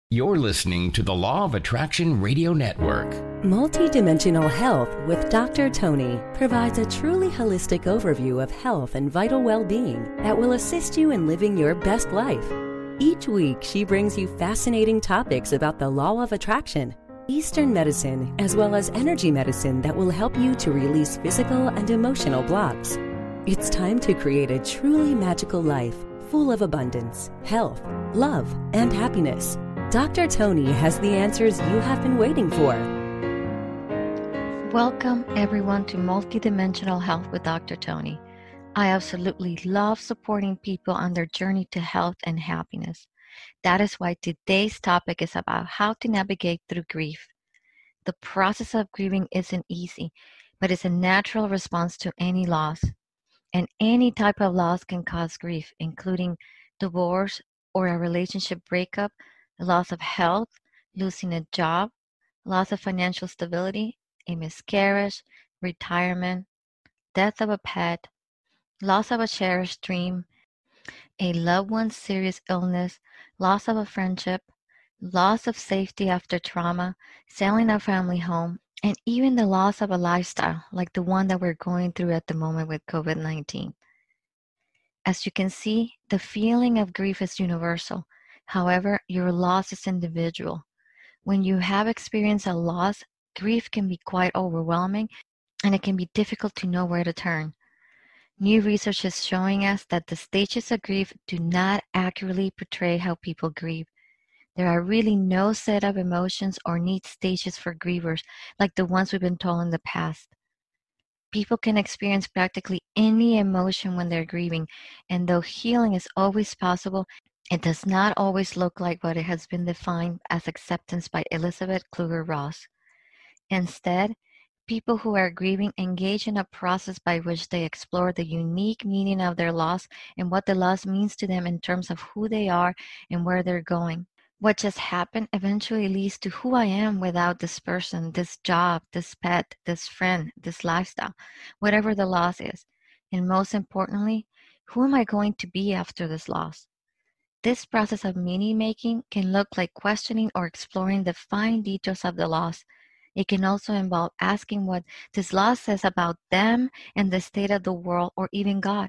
You're listening to the Law of Attraction Radio Network. Multidimensional Health with Dr. Tony provides a truly holistic overview of health and vital well-being that will assist you in living your best life. Each week, she brings you fascinating topics about the law of attraction, Eastern medicine, as well as energy medicine that will help you to release physical and emotional blocks. It's time to create a truly magical life full of abundance, health, love, and happiness. Dr. Tony has the answers you have been waiting for. Welcome, everyone, to Multidimensional Health with Dr. Tony. I absolutely love supporting people on their journey to health and happiness. That is why today's topic is about how to navigate through grief. The process of grieving isn't easy, but it's a natural response to any loss. And any type of loss can cause grief, including divorce or a relationship breakup, the loss of health, losing a job, loss of financial stability, a miscarriage, retirement, death of a pet, loss of a cherished dream, a loved one's serious illness, loss of a friendship, loss of safety after trauma, selling a family home, and even the loss of a lifestyle like the one that we're going through at the moment with COVID-19. As you can see, the feeling of grief is universal. However, your loss is individual. When you have experienced a loss, grief can be quite overwhelming and it can be difficult to know where to turn. New research is showing us that the stages of grief do not accurately portray how people grieve. There are really no set of emotions or neat stages for grievers like the ones we've been told in the past. People can experience practically any emotion when they're grieving, and though healing is always possible, it does not always look like what it has been defined as acceptance by Elizabeth Kluger-Ross. Instead, people who are grieving engage in a process by which they explore the unique meaning of their loss and what the loss means to them in terms of who they are and where they're going. What just happened eventually leads to who I am without this person, this job, this pet, this friend, this lifestyle, whatever the loss is. And most importantly, who am I going to be after this loss? This process of meaning-making can look like questioning or exploring the fine details of the loss. It can also involve asking what this loss says about them and the state of the world or even God.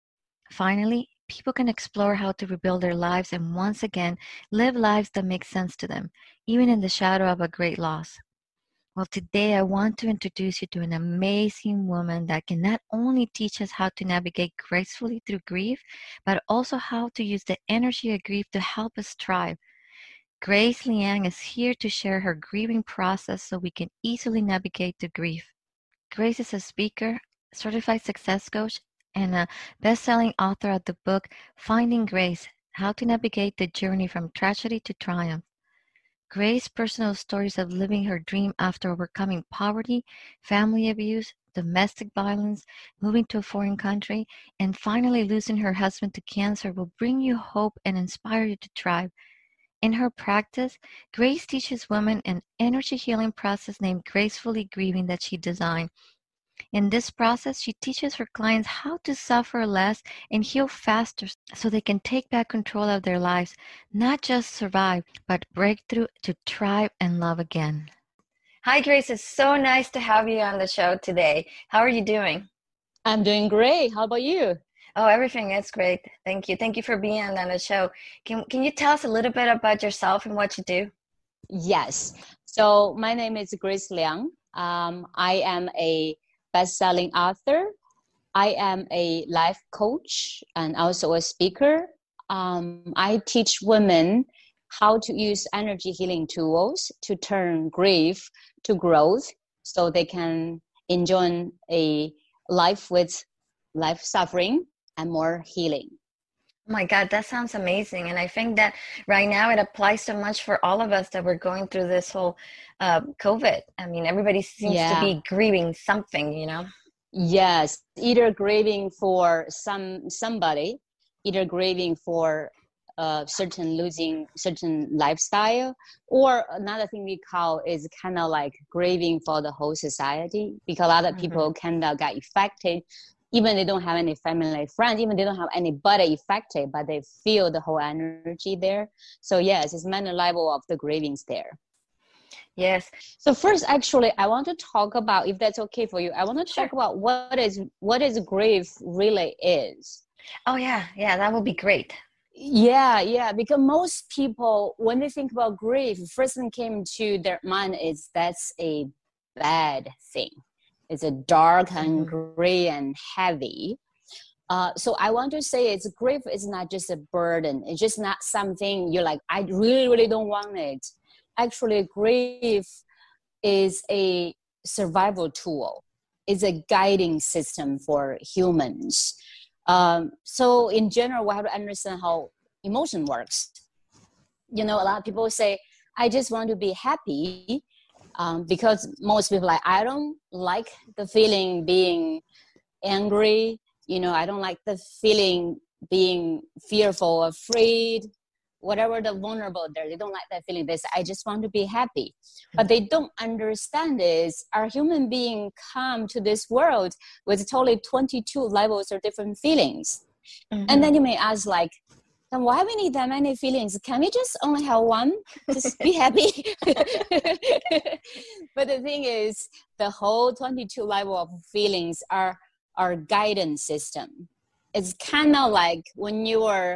Finally, people can explore how to rebuild their lives and once again live lives that make sense to them, even in the shadow of a great loss. Well, today I want to introduce you to an amazing woman that can not only teach us how to navigate gracefully through grief, but also how to use the energy of grief to help us thrive. Grace Liang is here to share her grieving process so we can easily navigate the grief. Grace is a speaker, certified success coach, and a best-selling author of the book Finding Grace: How to Navigate the Journey from Tragedy to Triumph. Grace's personal stories of living her dream after overcoming poverty, family abuse, domestic violence, moving to a foreign country, and finally losing her husband to cancer will bring you hope and inspire you to thrive. In her practice, Grace teaches women an energy healing process named Gracefully Grieving that she designed. In this process, she teaches her clients how to suffer less and heal faster so they can take back control of their lives, not just survive, but break through to thrive and love again. Hi, Grace. It's so nice to have you on the show today. How are you doing? I'm doing great. How about you? Oh, everything is great. Thank you. Thank you for being on the show. Can you tell us a little bit about yourself and what you do? Yes. So my name is Grace Liang. I am a best-selling author. I am a life coach and also a speaker. I teach women how to use energy healing tools to turn grief to growth so they can enjoy a life with life suffering and more healing. Oh my God, that sounds amazing. And I think that right now it applies so much for all of us that we're going through this whole COVID. I mean, everybody seems to be grieving something, you know? Yes, either grieving for somebody, either grieving for losing certain lifestyle, or another thing we call is kind of like grieving for the whole society, because a lot of people kind of got affected even they don't have any family friends, even they don't have anybody affected, but they feel the whole energy there. So yes, it's many level of the grievings there. Yes. So first, actually, I want to talk about, if that's okay for you, I want to talk about what is grief really is. Oh yeah, that would be great. Yeah, because most people, when they think about grief, first thing came to their mind is that's a bad thing. It's a dark and gray and heavy. So I want to say grief is not just a burden. It's just not something you're like, I really, really don't want it. Actually, grief is a survival tool. It's a guiding system for humans. So in general, we have to understand how emotion works. A lot of people say, I just want to be happy. Because most people I don't like the feeling being angry. I don't like the feeling being fearful, afraid, whatever the vulnerable there. They don't like that feeling. They say, I just want to be happy. But they don't understand is our human being come to this world with totally 22 levels of different feelings. And then you may ask then why we need that many feelings? Can we just only have one? Just be happy. But the thing is, the whole 22 level of feelings are our guidance system. It's kind of like when you were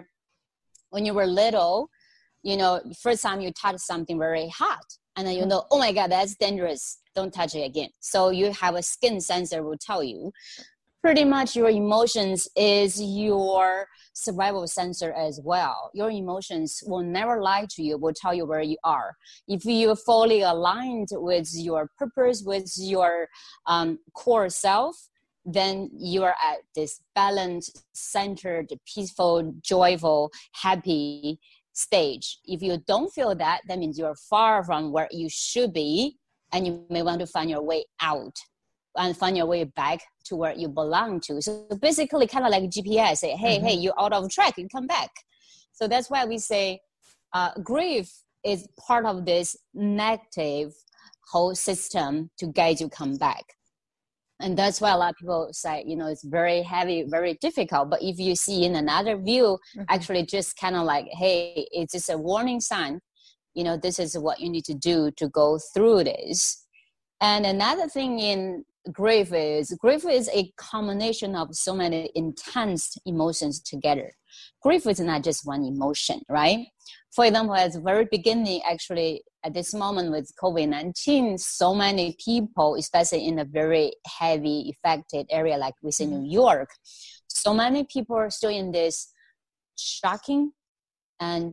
little, first time you touch something very hot, and then oh my God, that's dangerous. Don't touch it again. So you have a skin sensor will tell you. Pretty much your emotions is your survival sensor as well. Your emotions will never lie to you, will tell you where you are. If you're fully aligned with your purpose, with your core self, then you are at this balanced, centered, peaceful, joyful, happy stage. If you don't feel that, that means you're far from where you should be, and you may want to find your way out and find your way back to where you belong to. So basically kind of like GPS, say, hey, you're out of track, you come back. So that's why we say grief is part of this negative whole system to guide you come back. And that's why a lot of people say, it's very heavy, very difficult. But if you see in another view, actually just kind of like, hey, it's just a warning sign. This is what you need to do to go through this. And another thing in grief is a combination of so many intense emotions together. Grief is not just one emotion, right? For example, at the very beginning, actually, at this moment with COVID-19, so many people, especially in a very heavy affected area like within New York, so many people are still in this shocking and,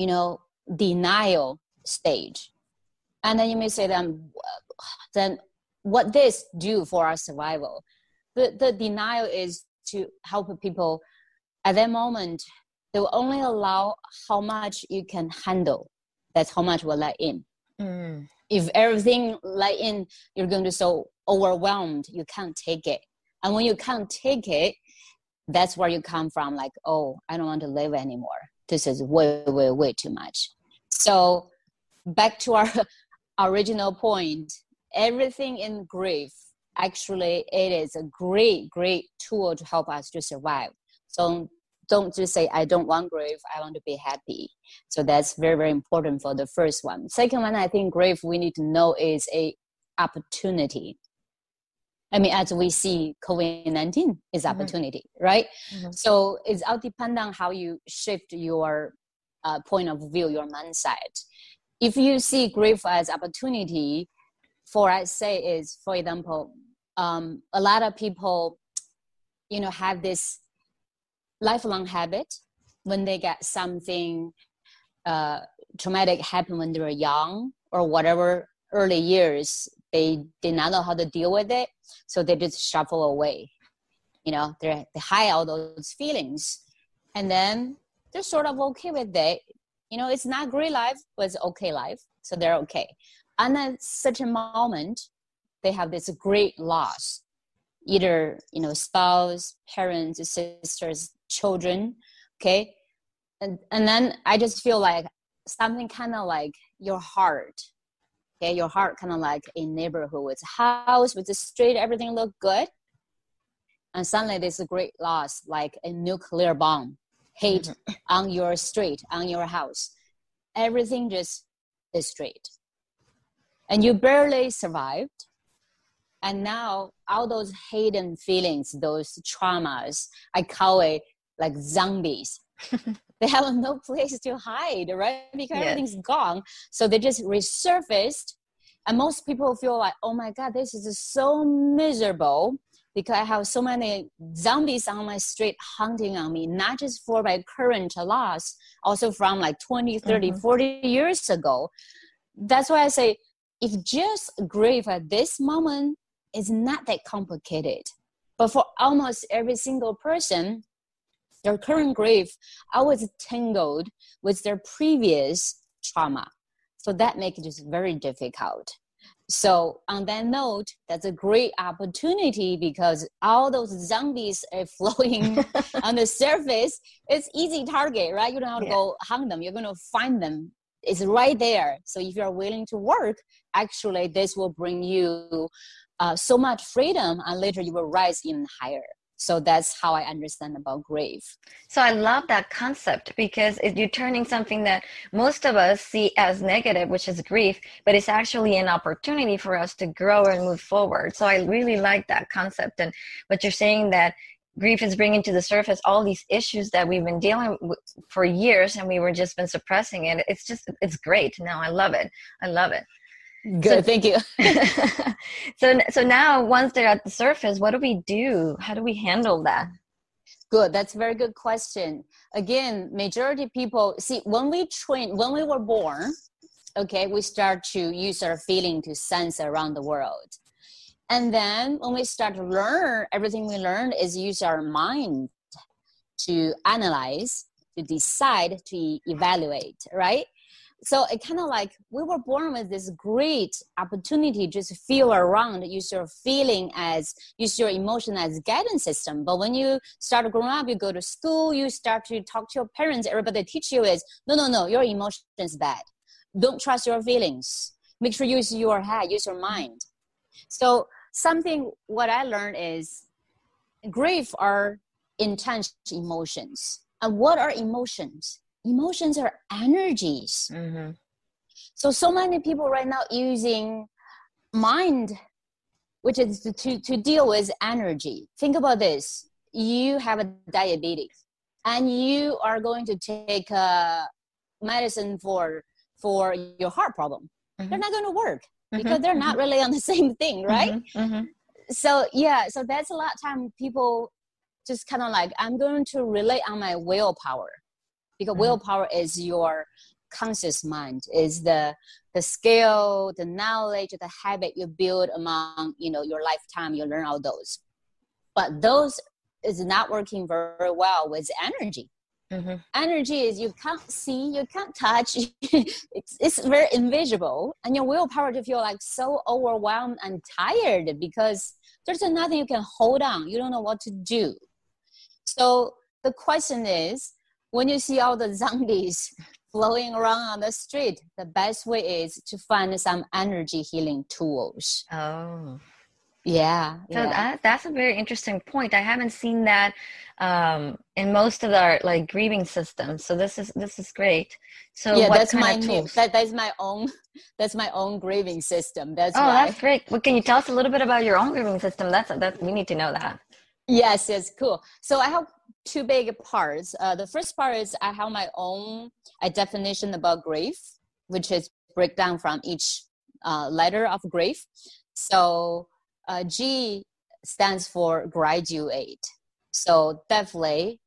denial stage. And then you may say then what this do for our survival? The denial is to help people at that moment. They will only allow how much you can handle. That's how much will let in. If everything let in, you're going to be so overwhelmed, you can't take it. And when you can't take it, that's where you come from. Like, oh, I don't want to live anymore. This is way, way, way too much. So back to our original point, everything in grief, actually, it is a great, great tool to help us to survive. So don't just say, I don't want grief, I want to be happy. So that's very, very important for the first one. Second one, I think grief we need to know is a opportunity. I mean, as we see, COVID-19 is opportunity, right? So it's all depend on how you shift your point of view, your mindset. If you see grief as opportunity, for I say is, for example, a lot of people, have this lifelong habit when they get something traumatic happen when they were young or whatever early years, they did not know how to deal with it, so they just shuffle away. They hide all those feelings, and then they're sort of okay with it. It's not great life, but it's okay life, so they're okay. And at such a moment, they have this great loss, either spouse, parents, sisters, children, okay? And then I just feel like something kind of like your heart, okay? Your heart kind of like a neighborhood with a house, with the street, everything look good. and suddenly there's a great loss, like a nuclear bomb hit on your street, on your house. Everything just destroyed. And you barely survived. And now all those hidden feelings, those traumas, I call it like zombies. They have no place to hide, right? Because everything's gone. So they just resurfaced. And most people feel like, oh my God, this is so miserable because I have so many zombies on my street hunting on me, not just for my current loss, also from like 20, 30, 40 years ago. That's why I say, if just grief at this moment is not that complicated. But for almost every single person, their current grief always tangled with their previous trauma. So that makes it just very difficult. So on that note, that's a great opportunity because all those zombies are flowing on the surface. It's easy target, right? You don't have to go hunt them. You're going to find them. It's right there. So if you're willing to work, actually this will bring you so much freedom, and later you will rise even higher. So that's how I understand about grief. So I love that concept because you're turning something that most of us see as negative, which is grief, but it's actually an opportunity for us to grow and move forward. So I really like that concept. And what you're saying, that grief is bringing to the surface all these issues that we've been dealing with for years and we were just been suppressing it. It's great. Now I love it. I love it. Good, thank you. So now once they're at the surface, what do we do? How do we handle that? Good, that's a very good question. Again, majority of people, see, when we were born, okay, we start to use our feeling to sense around the world. And then when we start to learn, everything we learn is use our mind to analyze, to decide, to evaluate, right? So it kind of like we were born with this great opportunity just to feel around, use your emotion as guidance system. But when you start growing up, you go to school, you start to talk to your parents, everybody teach you is, no, your emotion is bad. Don't trust your feelings. Make sure you use your head, use your mind. So what I learned is grief are intense emotions. And what are emotions? Emotions are energies. Mm-hmm. So many people right now using mind, which is to deal with energy. Think about this. You have a diabetes and you are going to take medicine for your heart problem. Mm-hmm. They're not going to work because they're not really on the same thing, right? Mm-hmm. Mm-hmm. So that's a lot of time people just kind of like, I'm going to rely on my willpower. Because willpower is your conscious mind, is the skill, the knowledge, the habit you build among, your lifetime, you learn all those. But those is not working very well with energy. Mm-hmm. Energy is you can't see, you can't touch. it's very invisible. And your willpower to feel like so overwhelmed and tired because there's nothing you can hold on. You don't know what to do. So the question is, when you see all the zombies flowing around on the street, the best way is to find some energy healing tools. Oh. Yeah. So that's a very interesting point. I haven't seen that in most of our grieving systems. So this is great. So what kind of tools? That's my own grieving system. That's great. Well, can you tell us a little bit about your own grieving system? That's we need to know that. Yes, cool. So I have two big parts. The first part is I have my own definition about grief, which is breakdown from each letter of grief. So G stands for graduate. So definitely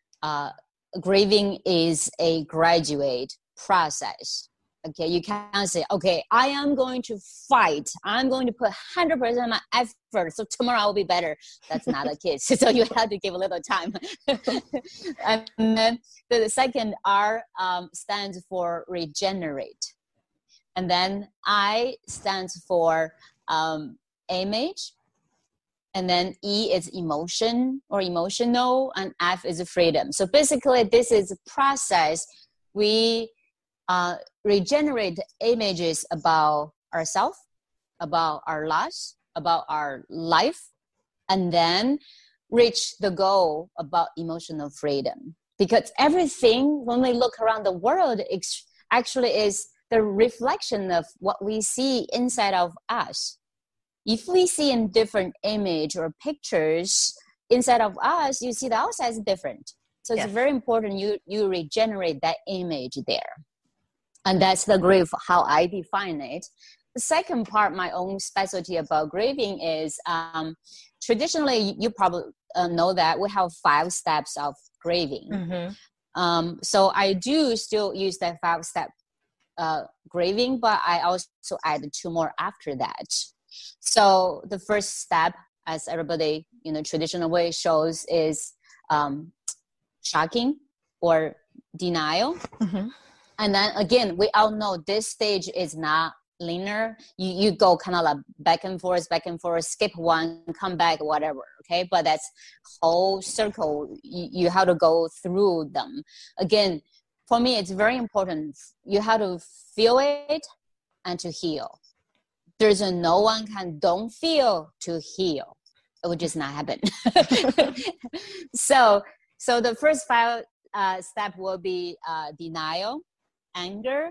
grieving is a graduate process. Okay, you can't say, okay, I am going to fight. I'm going to put 100% of my effort. So tomorrow I will be better. That's not the case. So you have to give a little time. And then the second R stands for regenerate. And then I stands for image. And then E is emotion or emotional. And F is freedom. So basically this is a process. We regenerate images about ourselves, about our lives, about our life, and then reach the goal about emotional freedom. Because everything, when we look around the world, actually is the reflection of what we see inside of us. If we see in different image or pictures inside of us, you see the outside is different. So it's very important you regenerate that image there. And that's the grief, how I define it. The second part, my own specialty about grieving is traditionally, you probably know that we have 5 steps of grieving. Mm-hmm. So I do still use that 5-step grieving, but I also add 2 more after that. So the first step, as everybody, traditional way shows, is shocking or denial. Mm-hmm. And then again, we all know this stage is not linear. You go kind of like back and forth, skip one, come back, whatever. Okay. But that's whole circle. You have to go through them. Again, for me, it's very important. You have to feel it and to heal. There's no one don't feel to heal. It would just not happen. So the first 5 step will be denial, anger,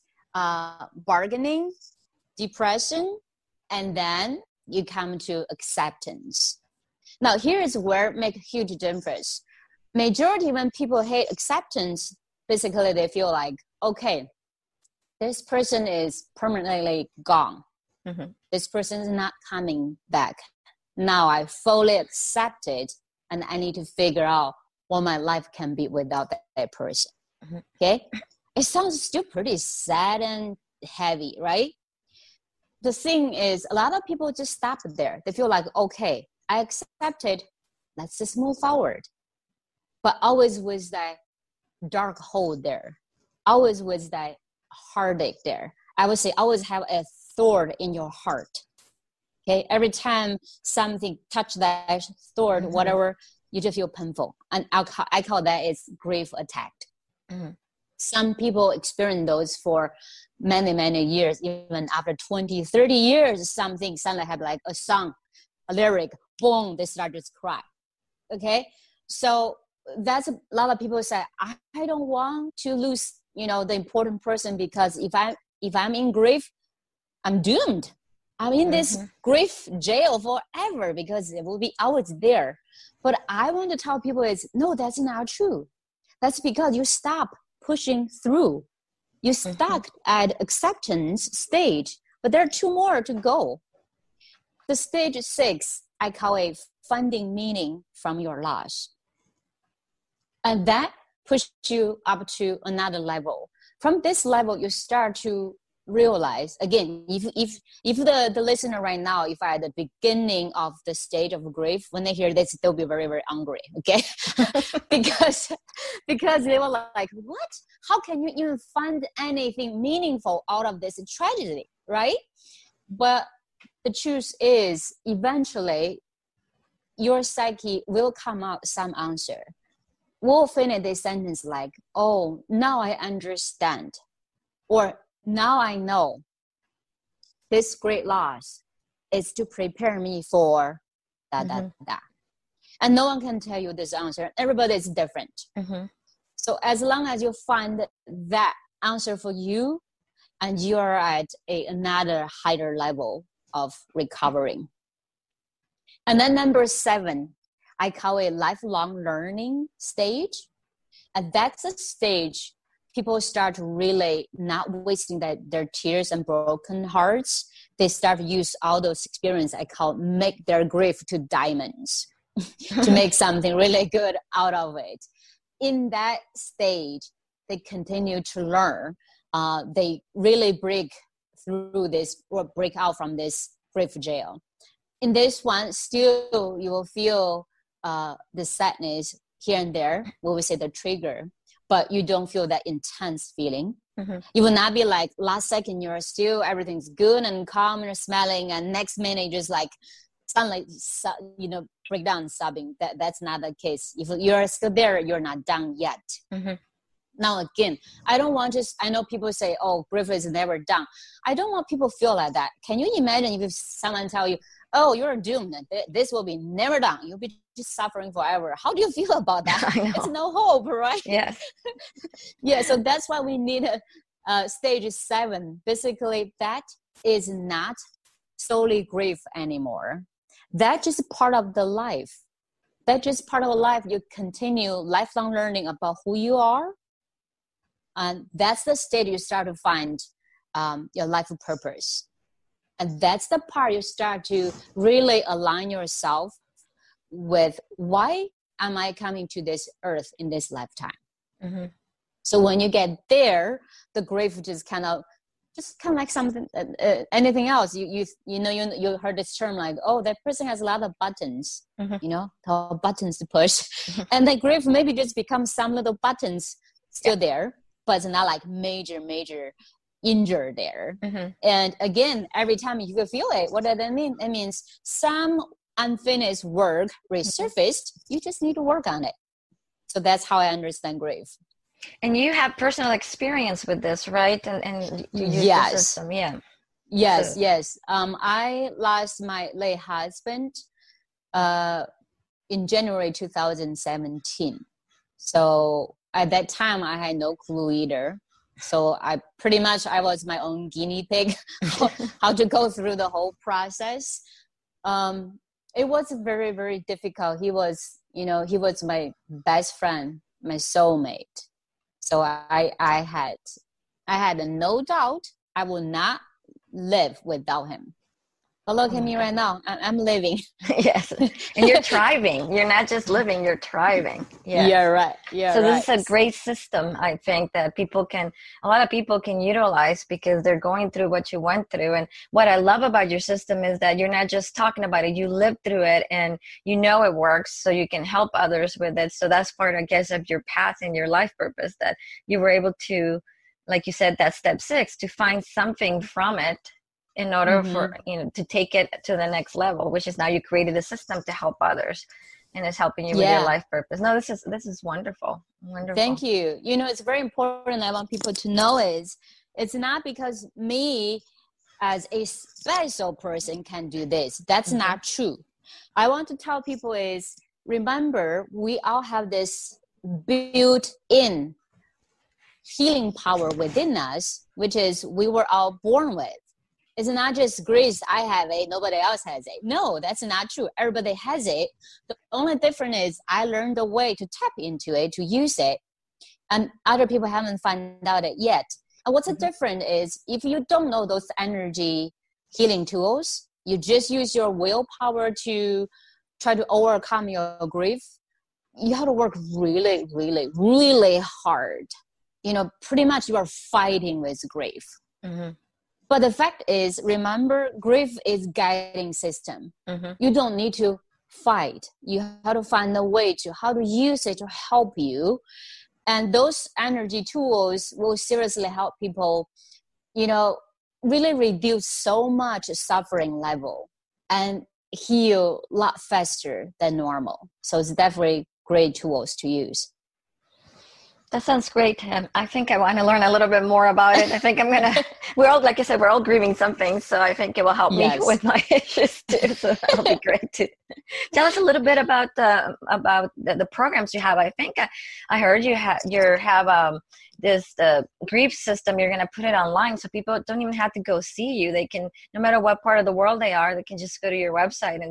bargaining, depression, and then you come to acceptance. Now, here is where it makes a huge difference. Majority, when people hate acceptance, basically they feel like, okay, this person is permanently gone. Mm-hmm. This person is not coming back. Now I fully accept it, and I need to figure out what my life can be without that person. Mm-hmm. Okay? It sounds still pretty sad and heavy, right? The thing is, a lot of people just stop there. They feel like, okay, I accept it. Let's just move forward. But always with that dark hole there. Always with that heartache there. I would say always have a thorn in your heart. Okay? Every time something touch that thorn, mm-hmm. whatever, you just feel painful. And I call that is grief attack. Mm-hmm. Some people experience those for many, many years. Even after 20, 30 years, something suddenly have like a song, a lyric, boom, they start to cry. Okay? So that's a lot of people say, I don't want to lose, the important person, because if I'm in grief, I'm doomed. I'm in this grief jail forever because it will be always there. But I want to tell people no, that's not true. That's because you stop pushing through. You stuck at acceptance stage, but there are 2 more to go. The stage 6, I call it finding meaning from your loss. And that pushes you up to another level. From this level, you start to realize, again, if the listener right now, if I at the beginning of the stage of grief, when they hear this, they'll be very, very angry, okay? because they were like, what? How can you even find anything meaningful out of this tragedy, right? But the truth is, eventually, your psyche will come out some answer. We'll finish this sentence like, oh, now I understand. Or now I know this great loss is to prepare me for that. And no one can tell you this answer. Everybody is different. Mm-hmm. So as long as you find that answer for you, and you're at another higher level of recovering. And then number 7, I call it lifelong learning stage. And that's a stage people start really not wasting their tears and broken hearts. They start to use all those experiences I call make their grief to diamonds to make something really good out of it. In that stage, they continue to learn. They really break through this or break out from this grief jail. In this one, still you will feel the sadness here and there, we will say the trigger, but you don't feel that intense feeling. Mm-hmm. You will not be like last second you're still everything's good and calm and smelling, and next minute you just like suddenly break down sobbing. That's not the case. If you're still there, you're not done yet. Mm-hmm. now again. I don't want just, I know people say, oh, grief is never done. I don't want people to feel like that. Can you imagine if someone tell you, oh, you're doomed, this will be never done, you'll be just suffering forever? How do you feel about that? It's no hope, right? Yes. Yeah, so that's why we need stage 7. Basically, that is not solely grief anymore. That's just part of the life. That's just part of life. You continue lifelong learning about who you are. And that's the state you start to find your life purpose. And that's the part you start to really align yourself with, why am I coming to this earth in this lifetime? Mm-hmm. So when you get there, the grief just kind of like something, anything else. You heard this term like, oh, that person has a lot of buttons, mm-hmm. Buttons to push. Mm-hmm. And the grief maybe just becomes some little buttons still there, but it's not like major injury there. Mm-hmm. And again, every time you feel it, what does that mean? It means some unfinished work resurfaced. You just need to work on it. So that's how I understand grief. And you have personal experience with this, right? And you use the system, yeah. Yes, so. Yes. I lost my late husband in January 2017. So at that time, I had no clue either. So I was my own guinea pig, how to go through the whole process. It was very, very difficult. He was my best friend, my soulmate. So I had no doubt I would not live without him. But look at me right now. I'm living. Yes. And you're thriving. You're not just living, you're thriving. Yes. You're right. So this is a great system, I think, that a lot of people can utilize because they're going through what you went through. And what I love about your system is that you're not just talking about it. You live through it and you know it works, so you can help others with it. So that's part, I guess, of your path and your life purpose, that you were able to, like you said, that's step 6, to find something from it in order mm-hmm. for, to take it to the next level, which is now you created a system to help others, and it's helping you with your life purpose. No, this is wonderful. Wonderful. Thank you. It's very important. I want people to know is it's not because me as a special person can do this. That's mm-hmm. not true. I want to tell people is, remember, we all have this built-in healing power within us, which is we were all born with. It's not just grace, I have it, nobody else has it. No, that's not true. Everybody has it. The only difference is I learned a way to tap into it, to use it. And other people haven't found out it yet. And what's the difference is, if you don't know those energy healing tools, you just use your willpower to try to overcome your grief, you have to work really, really, really hard. Pretty much you are fighting with grief. Mm-hmm. But the fact is, remember, grief is guiding system. Mm-hmm. You don't need to fight. You have to find a way to how to use it to help you. And those energy tools will seriously help people, really reduce so much suffering level and heal a lot faster than normal. So it's definitely great tools to use. That sounds great. I think I want to learn a little bit more about it. I think I'm going to, like I said, we're all grieving something. So I think it will help me with my issues too. So that'll be great too. Tell us a little bit about the programs you have. I think I heard you have this grief system. You're going to put it online, so people don't even have to go see you. They can, no matter what part of the world they are, they can just go to your website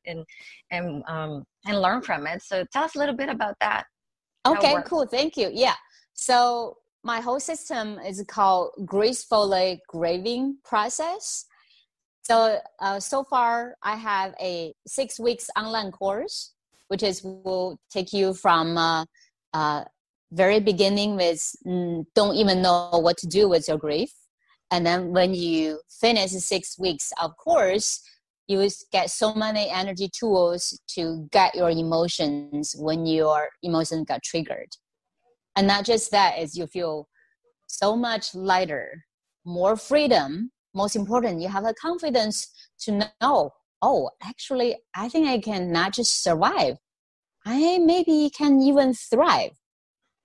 and learn from it. So tell us a little bit about that. Okay, cool. Thank you. Yeah. So my whole system is called Gracefully Grieving Process. So, so far I have a 6 weeks online course, which will take you from very beginning with don't even know what to do with your grief. And then when you finish 6 weeks of course, you will get so many energy tools to guide your emotions when your emotions got triggered. And not just that, is you feel so much lighter, more freedom. Most important, you have the confidence to know, oh, actually, I think I can not just survive. I maybe can even thrive.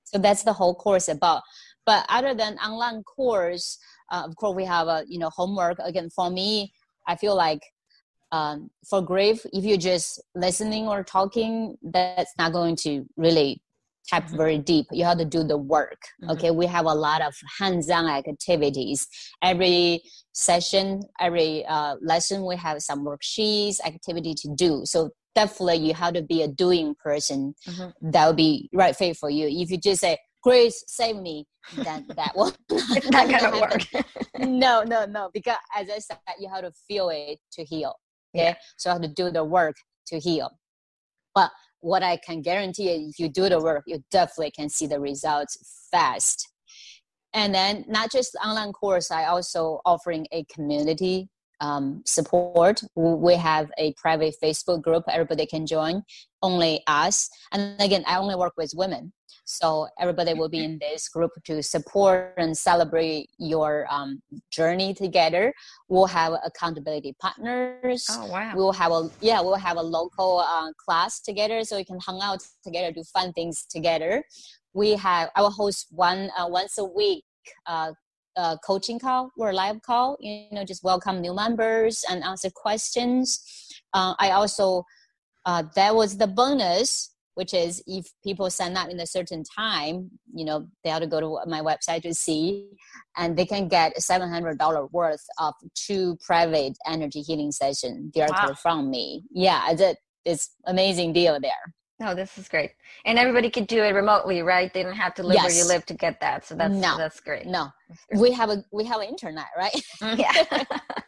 So that's the whole course about. But other than online course, of course, we have a homework. Again, for me, I feel like for grief, if you're just listening or talking, that's not going to really tap very deep. You have to do the work. Okay, we have a lot of hands-on activities. Every session, every lesson, we have some worksheets, activity to do. So definitely you have to be a doing person. That will be right fit for you. If you just say, Grace, save me, then that will it's not going to work. No, because as I said, you have to feel it to heal. Okay, yeah. So you have to do the work to heal. But what I can guarantee is if you do the work, you definitely can see the results fast. And then not just online course, I also offering a community support. We have a private Facebook group everybody can join, only us. And again, I only work with women. So everybody will be in this group to support and celebrate your journey together. We'll have accountability partners. Oh, wow. We'll have a local class together, so we can hang out together, do fun things together. I will host once a week coaching call or live call, just welcome new members and answer questions. I also, that was the bonus, which is if people sign up in a certain time, they have to go to my website to see, and they can get $700 worth of 2 private energy healing sessions directly from me. Yeah, it's amazing deal there. No, this is great. And everybody could do it remotely, right? They don't have to live where you live to get that. So that's great. No, we have an internet, right? Yeah.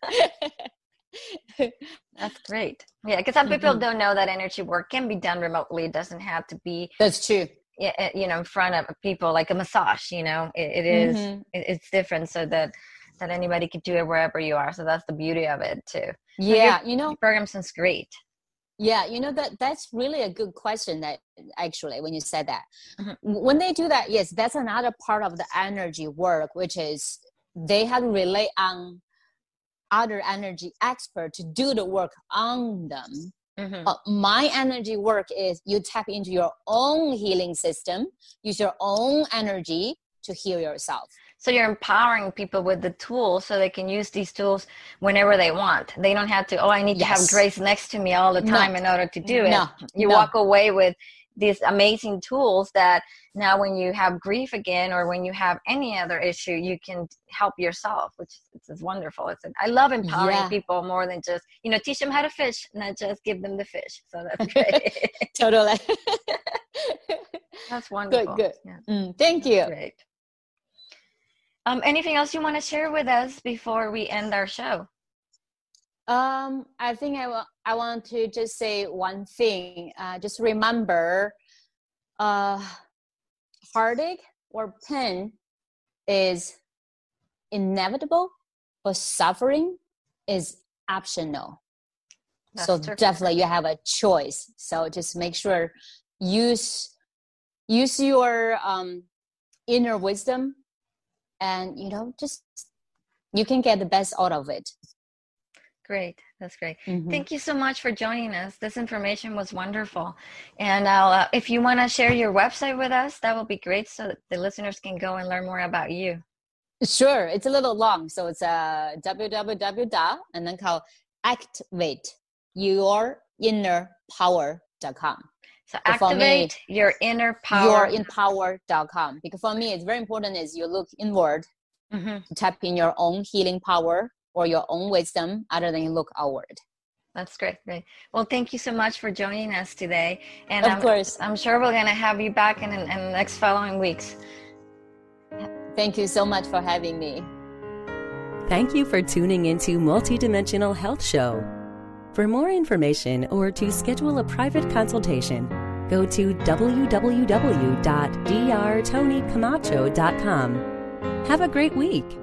That's great. Yeah, because some people don't know that energy work can be done remotely. It doesn't have to be. That's true. In front of people, like a massage. It is. It's different, so that anybody could do it wherever you are. So that's the beauty of it too. Yeah, your program sounds great. Yeah, that's really a good question. That actually, when you said that, when they do that, yes, that's another part of the energy work, which is they have to rely on other energy expert to do the work on them. My energy work is you tap into your own healing system, use your own energy to heal yourself. So you're empowering people with the tools so they can use these tools whenever they want. They don't have to, I need to have Grace next to me all the time in order to do it. You walk away with these amazing tools that now when you have grief again or when you have any other issue, you can help yourself, which is wonderful. I love empowering people more than just, teach them how to fish, not just give them the fish. So that's great. Totally. That's wonderful. Good. Yeah. Thank you. Great. Anything else you want to share with us before we end our show? I think I want to just say one thing. Just remember, heartache or pain is inevitable, but suffering is optional. So definitely you have a choice. So just make sure use your inner wisdom, and you can get the best out of it. Great. That's great. Thank you so much for joining us. This information was wonderful. And if you want to share your website with us, that would be great so that the listeners can go and learn more about you. Sure. It's a little long. So it's www. and then called activate.yourinnerpower.com. So activate yourinnerpower.com. Because for me, it's very important is you look inward to tap in your own healing power or your own wisdom, other than you look outward. That's great. Well, thank you so much for joining us today. And of course, I'm sure we're going to have you back in the next following weeks. Thank you so much for having me. Thank you for tuning into Multidimensional Health Show. For more information or to schedule a private consultation, go to www.drtonycamacho.com. Have a great week.